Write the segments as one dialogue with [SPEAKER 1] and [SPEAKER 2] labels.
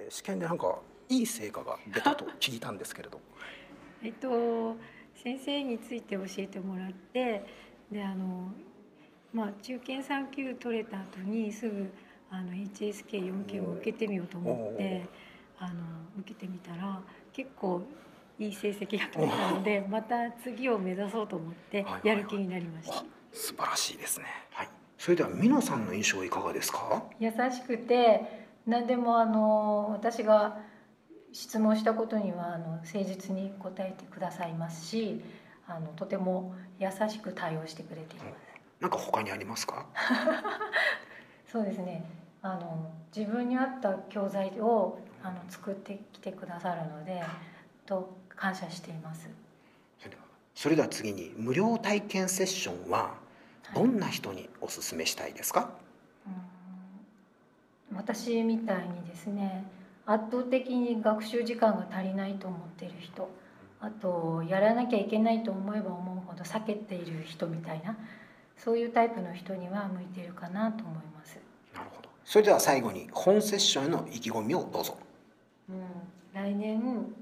[SPEAKER 1] 試験でなんかいい成果が出たと聞いたんですけれど。
[SPEAKER 2] 先生について教えてもらって、で中堅3級取れた後にすぐHSK4 級を受けてみようと思って受けてみたら結構いい成績が取れたので、また次を目指そうと思ってやる気になりました。
[SPEAKER 1] 素晴らしいですね。はい。それでは美濃さんの印象いかがですか？
[SPEAKER 2] 優しくて、何でも私が質問したことには誠実に答えてくださいますし、とても優しく対応してくれています。
[SPEAKER 1] なんか他にありますか？
[SPEAKER 2] そうですね。自分に合った教材を作ってきてくださるので、感謝しています。
[SPEAKER 1] それでは次に、無料体験セッションはどんな人にお勧めしたいですか？
[SPEAKER 2] 私みたいにですね、圧倒的に学習時間が足りないと思っている人、あとやらなきゃいけないと思えば思うほど避けている人みたいな、そういうタイプの人には向いているかなと思います。
[SPEAKER 1] なるほど。それでは最後に本セッションへの意気込みをどうぞ。
[SPEAKER 2] 来年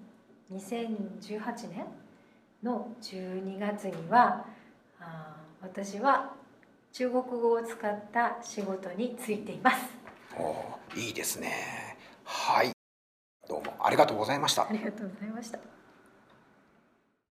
[SPEAKER 2] 2018年の12月には私は中国語を使った仕事に就いています。
[SPEAKER 1] いいですね。はい。どうもありがとうございました。
[SPEAKER 2] ありがとうございました。